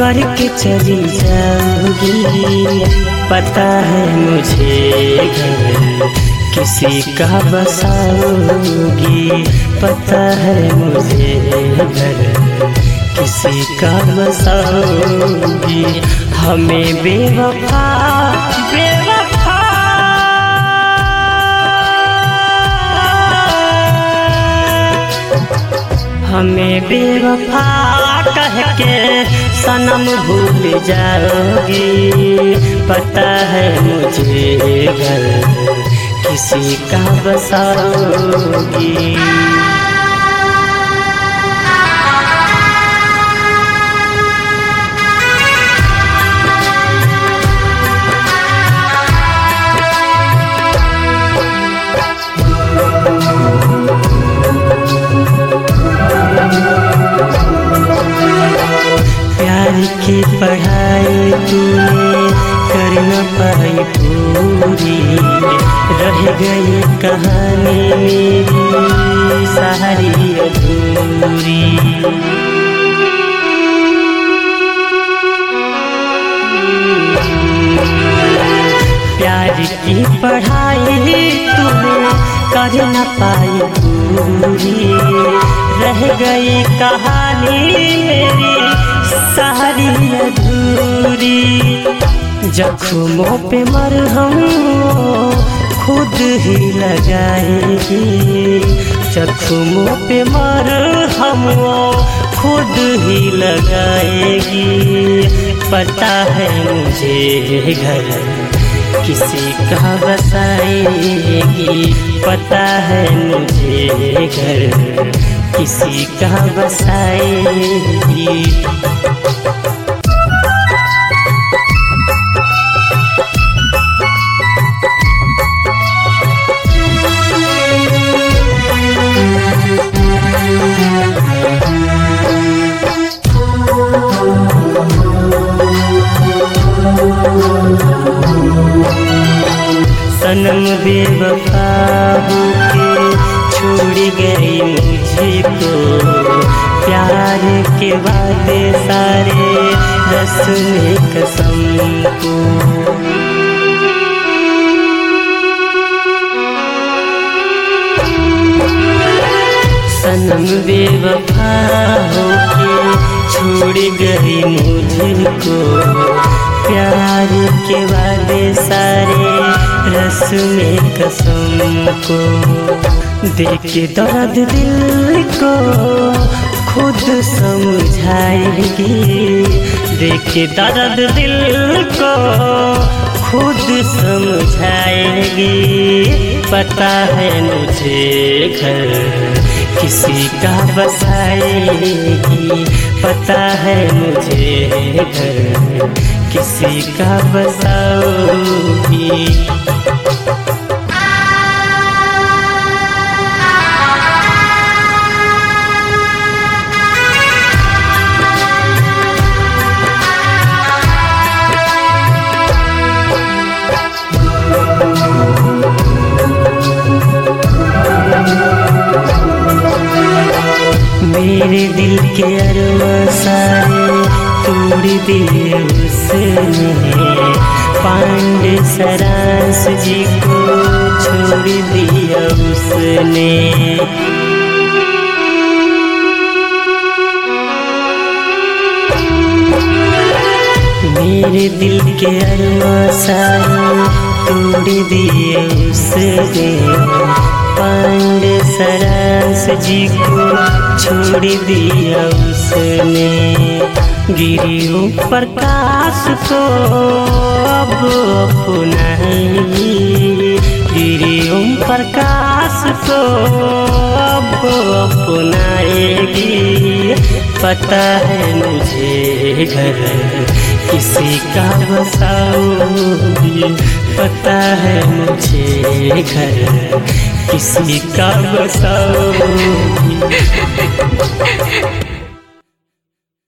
करके चली जाऊंगी। पता है मुझे घर किसी का बसाऊंगी। पता है मुझे घर किसी का बसाऊंगी। हमें बेवफा बेवफा हमें बेवफा कह के सनम भूल जाओगी। पता है मुझे घर किसी का बसाओगी। प्यार की पढ़ाई तूने कर न पाई पूरी। रह गई कहानी मेरी सारी अधूरी। प्यार की पढ़ाई तूने कर न पाई पूरी। रह गई कहानी मेरी सारी अधूरी। जख्मों पे मरहम खुद ही लगाएगी। जख्मों पे मरहम खुद ही लगाएगी। पता है मुझे घर किसी का बसाएगी। पता है मुझे घर किसी का बसाएगी। सनम बेवफा होके छोड़ गई मुझको। प्यार के वादे सारे रस्म कसम को। सनम बेवफा होके छोड़ गई मुझको। प्यार के वादे सारे रस्म कसम को। देख दर्द दिल को खुद समझाएगी। देख दर्द दिल को खुद समझाएगी। पता है मुझे घर किसी का बसाएगी। पता है मुझे घर किसी का बसाओगी। मेरे दिल के अरमां सारे तोड़ दिए उसने। पांडे सरांस जी को छोड़ दिया उसने। मेरे दिल के अरमां सारे तोड़ दिए उसने। पांडे सरांस जी को छोड़ दिया उसने। गिरी प्रकाश को अब अपनाएगी। गिरी प्रकाश को अब अपनाएगी। पता है मुझे घर किसी का बसाऊंगी। पता है मुझे घर किसी का बसाऊंगी।